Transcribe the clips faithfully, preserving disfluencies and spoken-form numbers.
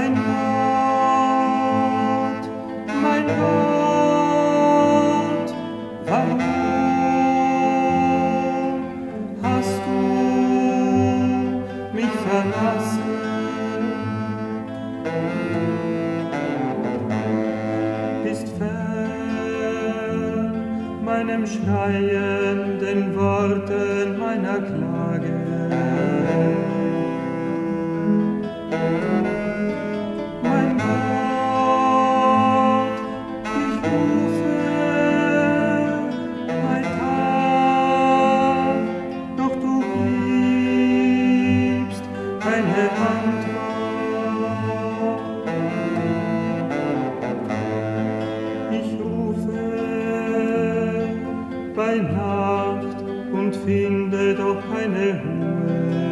mein Gott, mein Gott, warum hast du mich verlassen? Bist fern meinem schreienden Worten meiner Klage. Mein Gott, ich rufe bei Tag, doch du gibst keine Antwort. Ich rufe bei Nacht und finde doch keine Ruhe.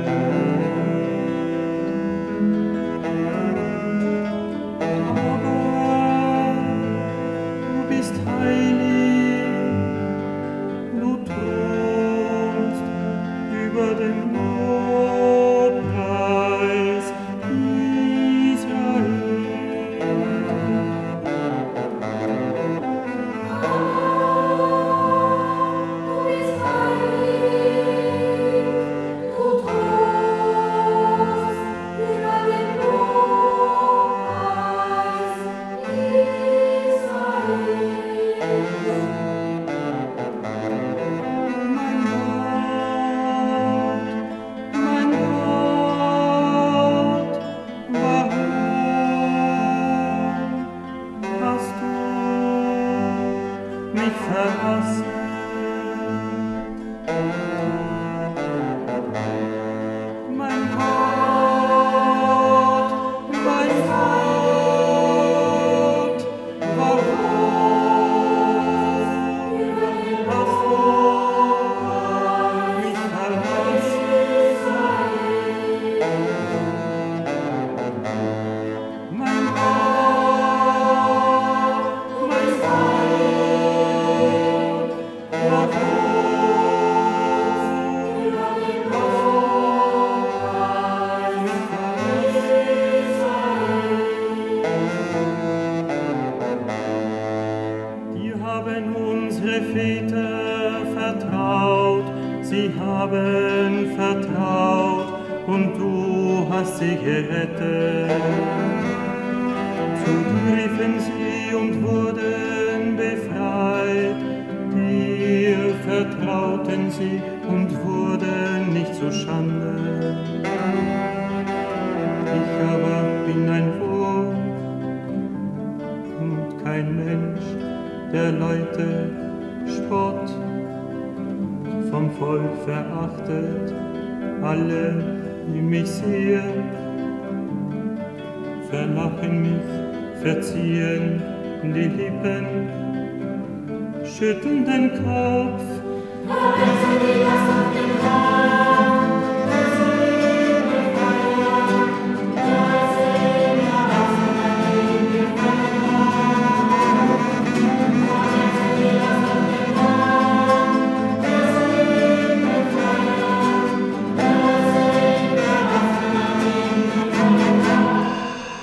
Sie haben vertraut und du hast sie gerettet. So riefen sie und wurden befreit. Dir vertrauten sie und wurden nicht zu Schande. Ich aber bin ein Wurm und kein Mensch, der Leute Spott, vom Volk verachtet, alle, die mich sehen, verlachen mich, verziehen die Lippen, schütteln den Kopf. Vergessen die Last auf dem Kopf, das Leben befreien, das Leben erlassen, in die Freiheit. Vergessen die Last auf dem Kopf, das Leben befreien, das Leben erlassen, in die Freiheit.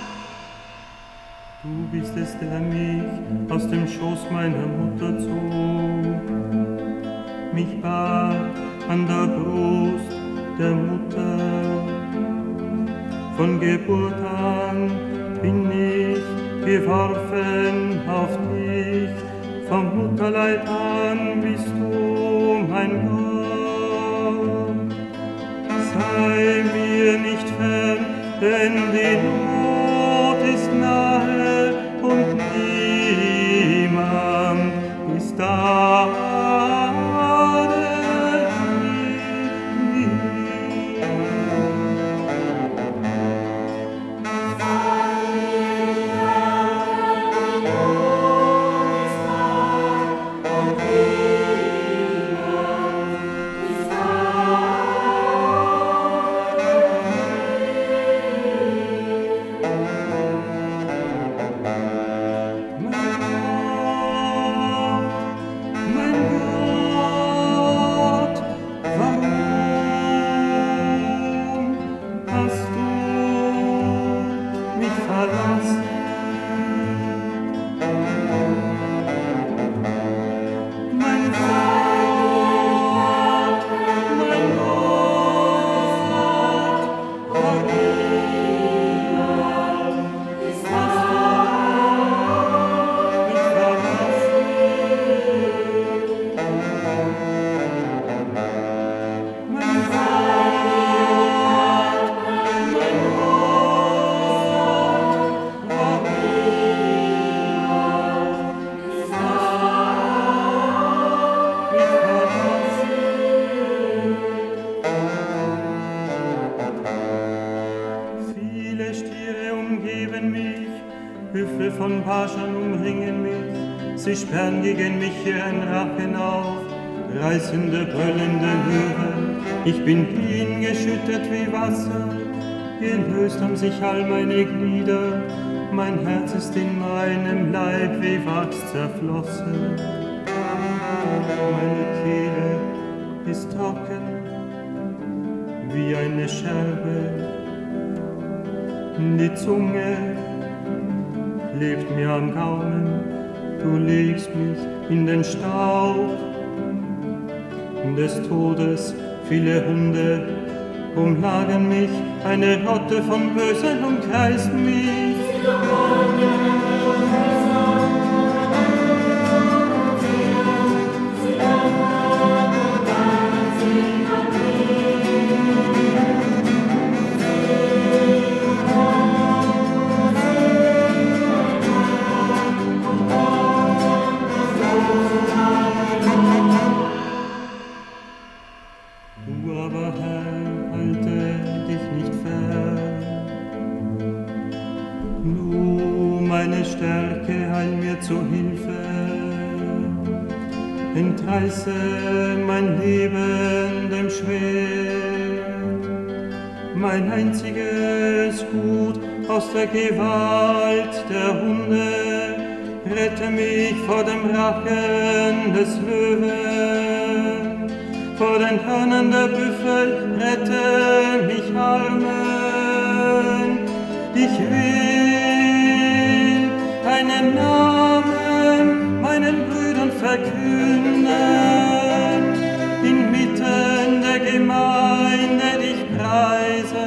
Du bist es, der mich aus dem Schoß meiner Mutter zog, mich bat an der Brust der Mutter. Von Geburt an bin ich geworfen auf dich, vom Mutterleib an bist du mein Gott. Sei mir nicht fern, denn die Not ist nahe und niemand ist da. von Paschern umringen mich, sie sperren gegen mich hier ein Rachen auf, reißende, brüllende Löwen. Ich bin hingeschüttet wie Wasser, gelöst haben sich all meine Glieder, mein Herz ist in meinem Leib wie Wachs zerflossen. Meine Kehle ist trocken wie eine Scherbe, die Zunge lebt mir am Gaumen, du legst mich in den Staub des Todes, viele Hunde umlagern mich, eine Rotte von Bösen umkreist mich. Entreiße mein Leben dem Schwert, mein einziges Gut aus der Gewalt der Hunde, rette mich vor dem Rachen des Löwen, vor den Hörnern der Büffel, rette mich Armen. Ich will einen Namen meinen Brüdern verkünden, inmitten der Gemeinde dich preisen.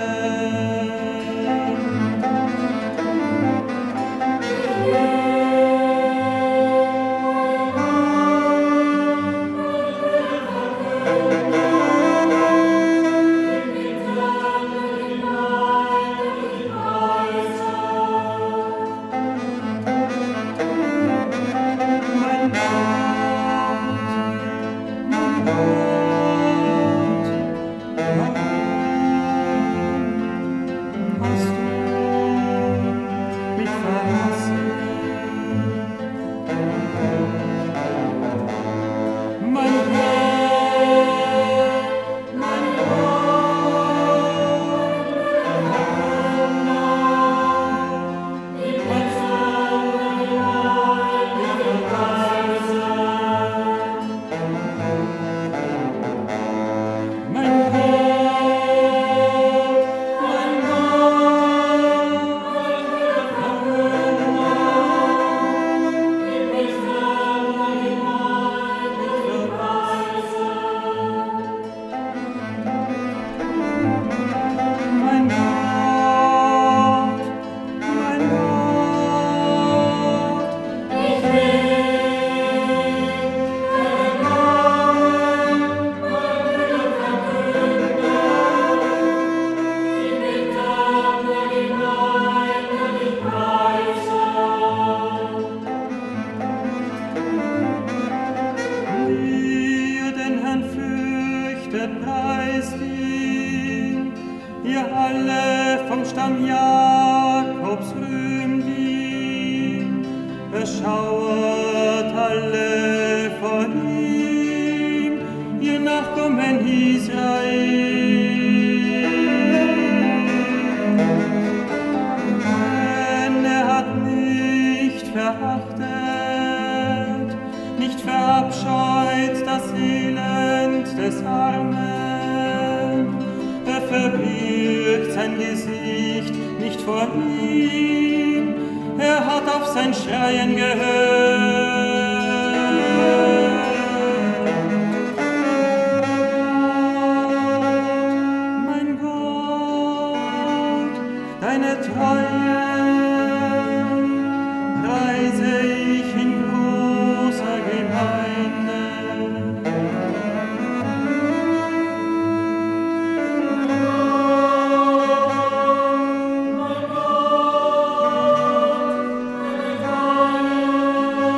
Mein Gott,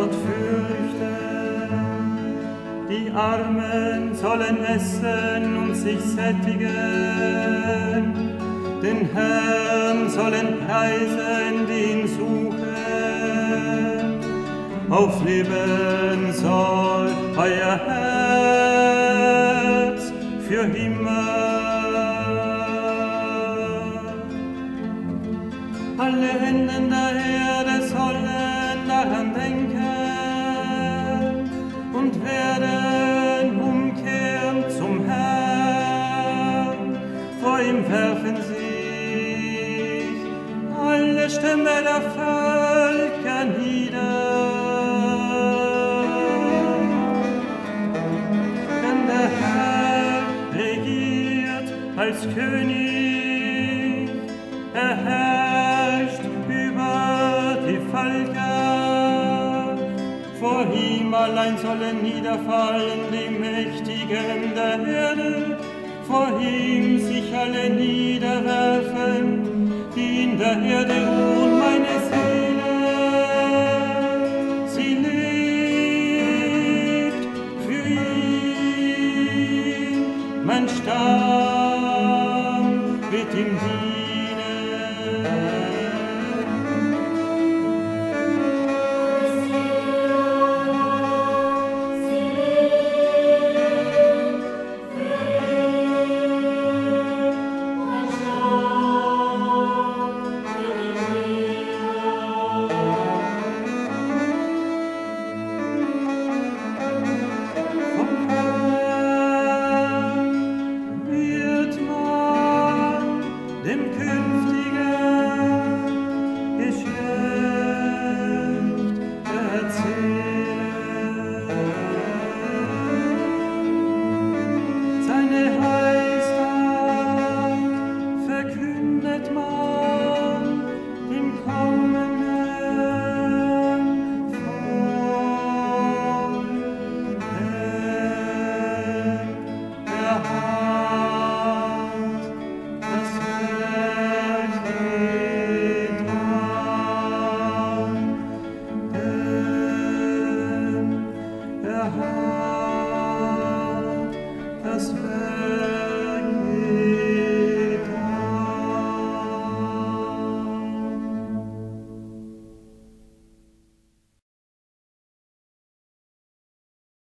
Gott fürchten. Die Armen sollen essen und sich sättigen, den Herrn sollen preisen, die ihn suchen. Aufleben soll euer Herz für immer. Alle Enden der Erde sollen daran denken und werden umkehren zum Herrn. Vor ihm werfen sich alle Stämme der Völker nieder. Denn der Herr regiert als König, er herrscht über die Völker. Vor ihm allein sollen niederfallen die Mächtigen der Erde, vor ihm sich alle niederwerfen, die in der Erde ruhen, meine Seele. Sie lebt für ihn, mein Stamm wird ihm dienen. Dem künftigen Geschlecht erzählen. Seine Heilstat verkündet man dem kommenden Volk. Denn er hat das Werk getan, denn er hat das Werk